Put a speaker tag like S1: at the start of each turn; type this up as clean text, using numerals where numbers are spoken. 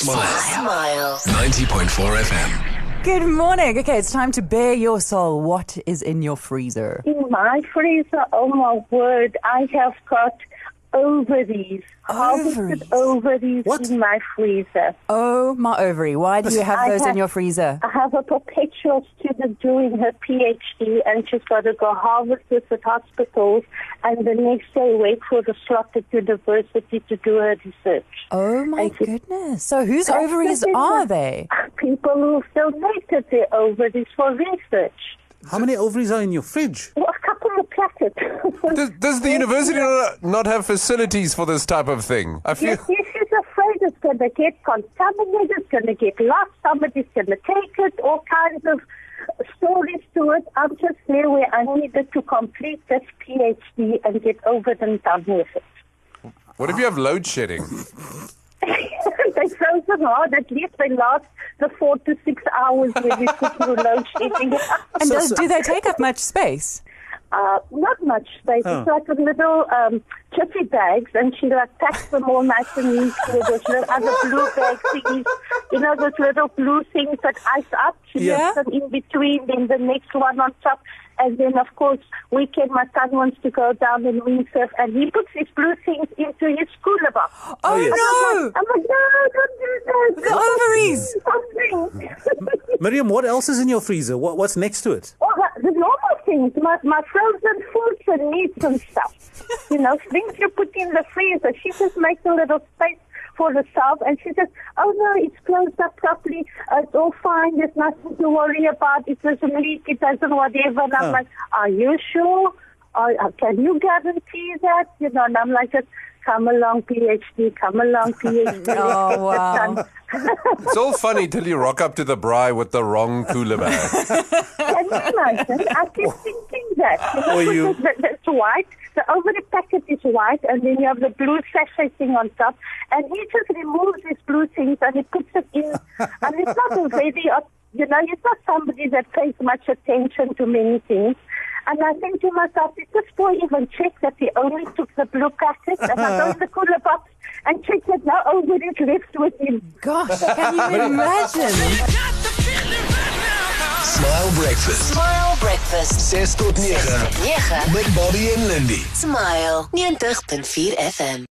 S1: Smile. 90.4 FM.
S2: Good morning. Okay, it's time to bare your soul. What is in your freezer?
S3: In my freezer, oh my word, I have got ovaries. Harvested ovaries in my freezer.
S2: Oh, my ovary. Why do you have those in your freezer?
S3: I have a perpetual student doing her PhD, and she's got to go harvest this at hospitals, and the next day wait for the slot at university to do her research.
S2: Oh, my goodness. So whose ovaries are they?
S3: People who've donated their ovaries for research.
S4: How many ovaries are in your fridge?
S3: Well, a couple of packets.
S5: Does the university not have facilities for this type of thing? I feel.
S3: Yes, she's afraid it's going to get contaminated, it's going to get lost, somebody's going to take it, all kinds of stories to it. I'm just there where I needed to complete this PhD and get over it and done with it.
S5: What if you have load shedding?
S3: They froze them hard. At least they last the 4 to 6 hours when we put through load shedding.
S2: And do they take up much space?
S3: Not much space. It's like a little chippy bags, and she packs them all nice and neat with those little other blue bag thingies. You know, those little blue things that ice up. She puts them in between, then the next one on top. And then, of course, weekend, my son wants to go down and windsurf, and he puts his blue things into his cooler box.
S2: Oh, no!
S3: I'm like, no, don't do that.
S2: The ovaries!
S4: Miriam, what else is in your freezer? What's next to it?
S3: Oh, the normal things, my frozen foods and meats and stuff. You know, things you put in the freezer. She just makes a little space for herself, and she says, oh no, it's closed up properly, it's all fine, there's nothing to worry about, it doesn't leak, it doesn't whatever. And I'm like, are you sure? Can you guarantee that? You know, and I'm like, just come along, PhD, come along, PhD.
S2: Oh, wow.
S5: It's all funny till you rock up to the braai with the wrong cooler bag.
S3: Can you imagine? I keep thinking that. You know, it's white. The ovary packet is white, and then you have the blue sachet thing on top. And he just removes these blue things and he puts it in. And it's not a very, you know, he's not somebody that pays much attention to many things. And I think to myself, did this boy even check that he only took the blue packet? And I go in the cooler box and check that no ovaries left with him.
S2: Gosh, can you imagine?
S1: Smile Breakfast.
S6: Smile Breakfast.
S1: 6 tot 9.
S6: Met
S1: Met Bobby en Lindy.
S6: Smile 90.4 FM.